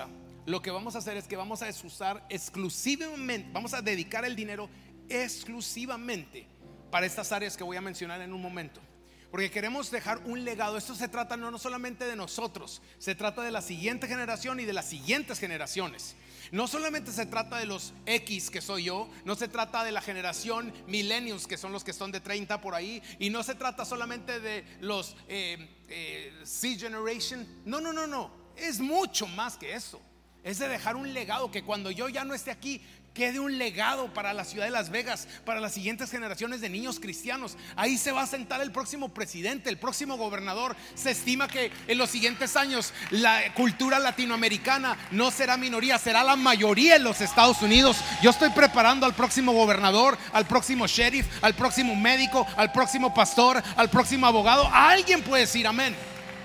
lo que vamos a hacer es que vamos a usar exclusivamente, vamos a dedicar el dinero exclusivamente para estas áreas que voy a mencionar en un momento, porque queremos dejar un legado. Esto se trata no, no solamente de nosotros, se trata de la siguiente generación y de las siguientes generaciones. No solamente se trata de los X, que soy yo, no se trata de la generación millennials, que son los que son de treinta por ahí, y no se trata solamente de los eh, eh, C generation. No, no, no, no, es mucho más que eso. Es de dejar un legado, que cuando yo ya no esté aquí, quede un legado para la ciudad de Las Vegas, para las siguientes generaciones de niños cristianos. Ahí se va a sentar el próximo presidente, el próximo gobernador. Se estima que en los siguientes años la cultura latinoamericana no será minoría, será la mayoría en los Estados Unidos. Yo estoy preparando al próximo gobernador, al próximo sheriff, al próximo médico, al próximo pastor, al próximo abogado. Alguien puede decir amén.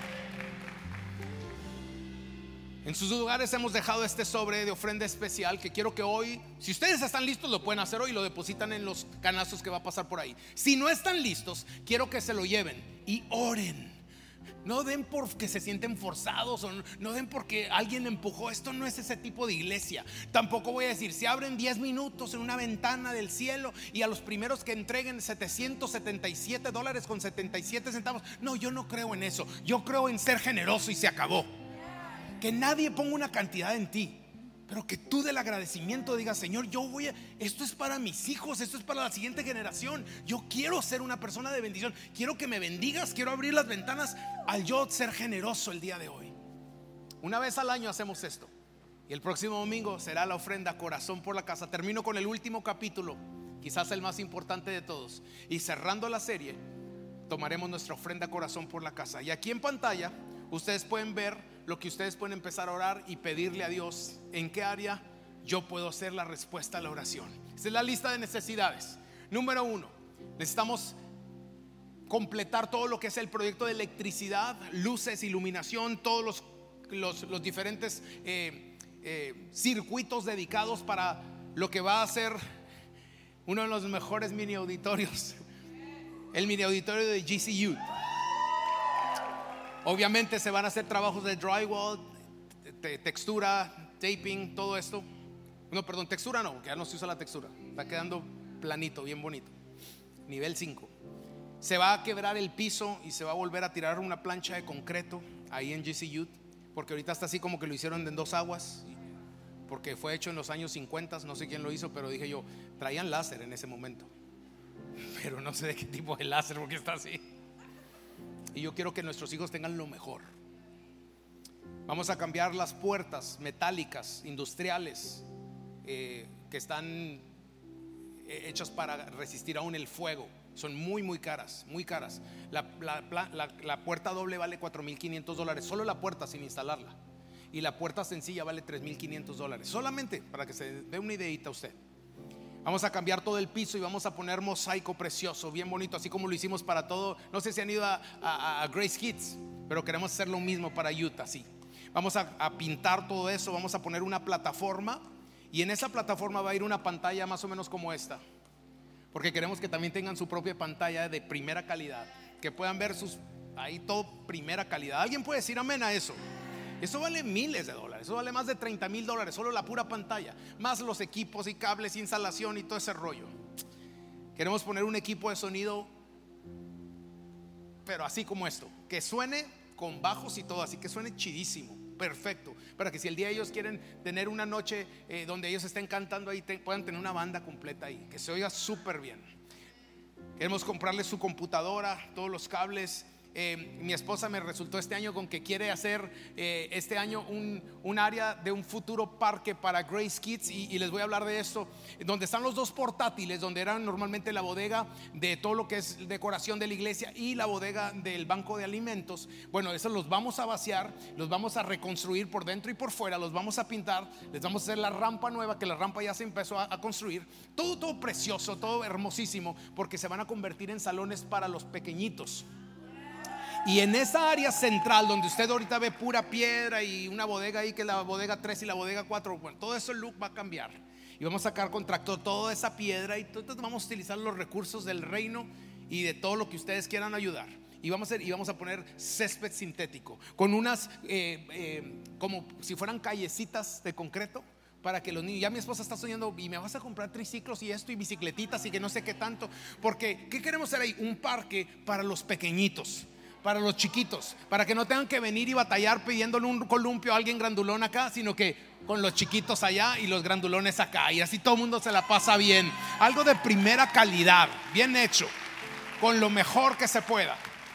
En sus lugares hemos dejado este sobre de ofrenda especial, que quiero que hoy, si ustedes están listos, lo pueden hacer hoy y lo depositan en los canastos que va a pasar por ahí. Si no están listos, quiero que se lo lleven y oren. No den porque se sienten forzados, o no, no den porque alguien empujó. Esto no es ese tipo de iglesia. Tampoco voy a decir, si abren diez minutos en una ventana del cielo y a los primeros que entreguen setecientos setenta y siete dólares con setenta y siete centavos. No, yo no creo en eso. Yo creo en ser generoso y se acabó. Que nadie ponga una cantidad en ti, pero que tú del agradecimiento digas: Señor, yo voy a, esto es para mis hijos, esto es para la siguiente generación. Yo quiero ser una persona de bendición, quiero que me bendigas, quiero abrir las ventanas al yo ser generoso el día de hoy. Una vez al año hacemos esto, y el próximo domingo será la ofrenda Corazón por la Casa. Termino con el último capítulo, quizás el más importante de todos, y cerrando la serie tomaremos nuestra ofrenda Corazón por la Casa. Y aquí en pantalla ustedes pueden ver lo que ustedes pueden empezar a orar y pedirle a Dios en qué área yo puedo ser la respuesta a la oración. Esta es la lista de necesidades. Número uno, necesitamos completar todo lo que es el proyecto de electricidad, luces, iluminación, todos los, los, los diferentes eh, eh, circuitos dedicados para lo que va a ser uno de los mejores mini auditorios, el mini auditorio de G C U. Obviamente se van a hacer trabajos de drywall, te, textura, taping, todo esto. No, perdón, textura no, porque ya no se usa la textura. Está quedando planito, bien bonito. Nivel cinco. Se va a quebrar el piso y se va a volver a tirar una plancha de concreto ahí en G C U, porque ahorita está así como que lo hicieron en dos aguas, porque fue hecho en los años cincuenta. No sé quién lo hizo, pero dije yo, traían láser en ese momento, pero no sé de qué tipo de láser, porque está así. Y yo quiero que nuestros hijos tengan lo mejor. Vamos a cambiar las puertas metálicas, industriales, eh, que están hechas para resistir aún el fuego. Son muy muy caras, muy caras. La, la, la, la puerta doble vale cuatro mil quinientos dólares, solo la puerta sin instalarla. Y la puerta sencilla vale tres mil quinientos dólares. Solamente para que se dé una ideita a usted. Vamos a cambiar todo el piso y vamos a poner mosaico precioso, bien bonito, así como lo hicimos para todo. No sé si han ido a, a, a Grace Kids, pero queremos hacer lo mismo para Utah, sí. Vamos a, a pintar todo eso, vamos a poner una plataforma, y en esa plataforma va a ir una pantalla más o menos como esta, porque queremos que también tengan su propia pantalla de primera calidad, que puedan ver sus, ahí todo primera calidad. ¿Alguien puede decir amén a eso? Eso vale miles de dólares, eso vale más de treinta mil dólares, solo la pura pantalla, más los equipos y cables, instalación y todo ese rollo. Queremos poner un equipo de sonido, pero así como esto, que suene con bajos y todo, así que suene chidísimo, perfecto, para que si el día ellos quieren tener una noche eh, donde ellos estén cantando ahí, te, puedan tener una banda completa ahí, que se oiga súper bien. Queremos comprarle su computadora, todos los cables. Eh, mi esposa me resultó este año con que quiere hacer eh, este año un, un área de un futuro parque para Grace Kids, y, y les voy a hablar de esto, donde están los dos portátiles, donde eran normalmente la bodega de todo lo que es decoración de la iglesia y la bodega del banco de alimentos. Bueno, esos los vamos a vaciar, los vamos a reconstruir por dentro y por fuera, los vamos a pintar, les vamos a hacer la rampa nueva, que la rampa ya se empezó a, a construir, todo, todo precioso, todo hermosísimo, porque se van a convertir en salones para los pequeñitos. Y en esa área central donde usted ahorita ve pura piedra y una bodega ahí, que es la bodega tres y la bodega cuatro, bueno, todo eso el look va a cambiar. Y vamos a sacar con tractor toda esa piedra, y entonces vamos a utilizar los recursos del reino y de todo lo que ustedes quieran ayudar. y vamos a, hacer, y vamos a poner césped sintético con unas eh, eh, como si fueran callecitas de concreto para que los niños, ya mi esposa está soñando y me vas a comprar triciclos y esto y bicicletitas y que no sé qué tanto, porque ¿qué queremos hacer ahí? Un parque para los pequeñitos, para los chiquitos, para que no tengan que venir y batallar pidiéndole un columpio a alguien grandulón acá, sino que con los chiquitos allá y los grandulones acá, y así todo el mundo se la pasa bien. Algo de primera calidad, bien hecho, con lo mejor que se pueda.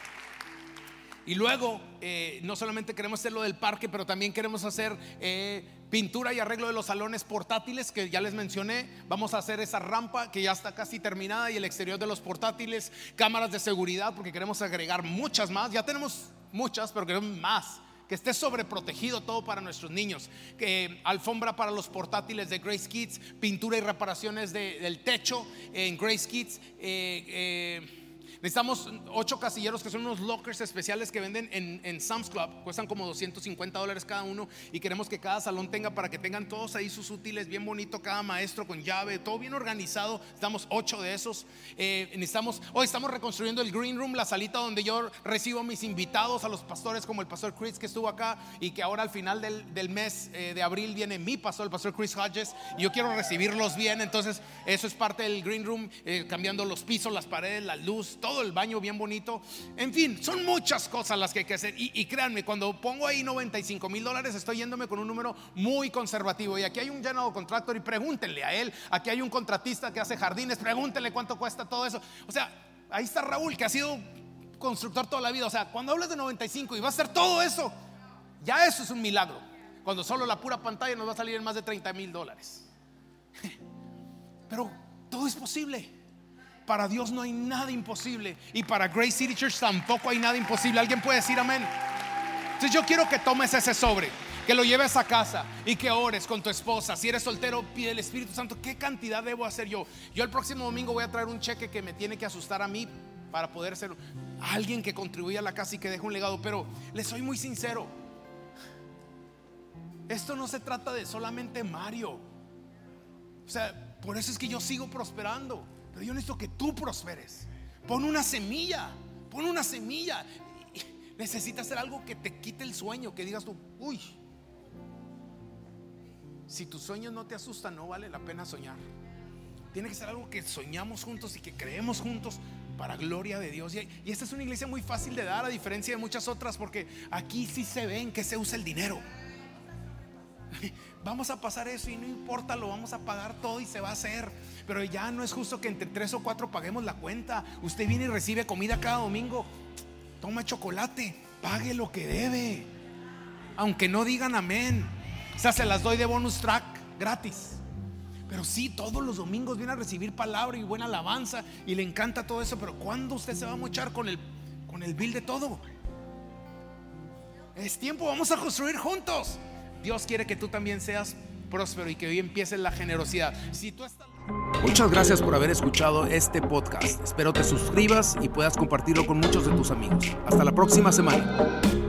Y luego eh, no solamente queremos hacer lo del parque, pero también queremos hacer eh, pintura y arreglo de los salones portátiles que ya les mencioné. Vamos a hacer esa rampa que ya está casi terminada y el exterior de los portátiles, cámaras de seguridad, porque queremos agregar muchas más. Ya tenemos muchas, pero queremos más, que esté sobreprotegido todo para nuestros niños. Que alfombra para los portátiles de Grace Kids, pintura y reparaciones de, del techo en Grace Kids. eh, eh, Necesitamos ocho casilleros que son unos lockers especiales que venden en, en Sam's Club. Cuestan como doscientos cincuenta dólares cada uno. Y queremos que cada salón tenga, para que tengan todos ahí sus útiles bien bonito, cada maestro con llave, todo bien organizado. Necesitamos ocho de esos. eh, Necesitamos, hoy estamos reconstruyendo el green room, la salita donde yo recibo a mis invitados, a los pastores como el pastor Chris que estuvo acá, y que ahora al final del, del mes eh, de abril viene mi pastor, el pastor Chris Hodges, y yo quiero recibirlos bien. Entonces eso es parte del green room, eh, cambiando los pisos, las paredes, la luz, todo el baño bien bonito. En fin, son muchas cosas las que hay que hacer. Y, y créanme, cuando pongo ahí noventa y cinco mil dólares, estoy yéndome con un número muy conservativo. Y aquí hay un general contractor y pregúntenle a él. Aquí hay un contratista que hace jardines, pregúntenle cuánto cuesta todo eso. O sea, ahí está Raúl, que ha sido constructor toda la vida. O sea, cuando hablas de noventa y cinco y va a hacer todo eso, ya eso es un milagro. Cuando solo la pura pantalla nos va a salir en más de treinta mil dólares. Pero todo es posible. Para Dios no hay nada imposible, y para Grace City Church tampoco hay nada imposible. ¿Alguien puede decir amén? Entonces yo quiero que tomes ese sobre, que lo lleves a casa y que ores con tu esposa. Si eres soltero, pide al Espíritu Santo, ¿qué cantidad debo hacer yo? Yo el próximo domingo voy a traer un cheque que me tiene que asustar a mí para poder ser alguien que contribuya a la casa y que deje un legado. Pero les soy muy sincero, esto no se trata de solamente Mario. O sea, por eso es que yo sigo prosperando. Pero yo necesito que tú prosperes. Pon una semilla, pon una semilla. Necesitas hacer algo que te quite el sueño, que digas tú, uy, si tus sueños no te asustan, no vale la pena soñar. Tiene que ser algo que soñamos juntos y que creemos juntos para gloria de Dios. Y, y esta es una iglesia muy fácil de dar, a diferencia de muchas otras, porque aquí sí se ve en qué se usa el dinero. Vamos a pasar eso y no importa, lo vamos a pagar todo y se va a hacer. Pero ya no es justo que entre tres o cuatro paguemos la cuenta. Usted viene y recibe comida cada domingo, toma chocolate, pague lo que debe, aunque no digan amén. O sea, se las doy de bonus track gratis. Pero sí, todos los domingos viene a recibir palabra y buena alabanza, y le encanta todo eso. Pero ¿cuándo usted se va a mochar con el, con el bill de todo? Es tiempo, vamos a construir juntos. Dios quiere que tú también seas próspero y que hoy empiece la generosidad. Si tú estás... Muchas gracias por haber escuchado este podcast. Espero te suscribas y puedas compartirlo con muchos de tus amigos. Hasta la próxima semana.